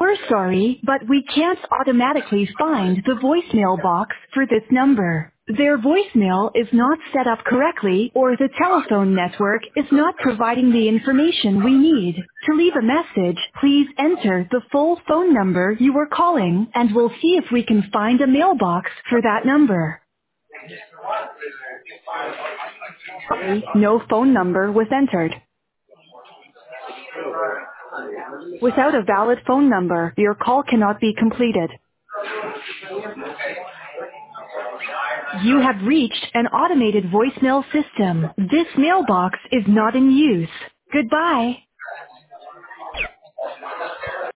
We're sorry, but we can't automatically find the voicemail box for this number. Their voicemail is not set up correctly or the telephone network is not providing the information we need. To leave a message, please enter the full phone number you are calling and we'll see if we can find a mailbox for that number. Sorry, no phone number was entered. Without a valid phone number, your call cannot be completed. You have reached an automated voicemail system. This mailbox is not in use. Goodbye.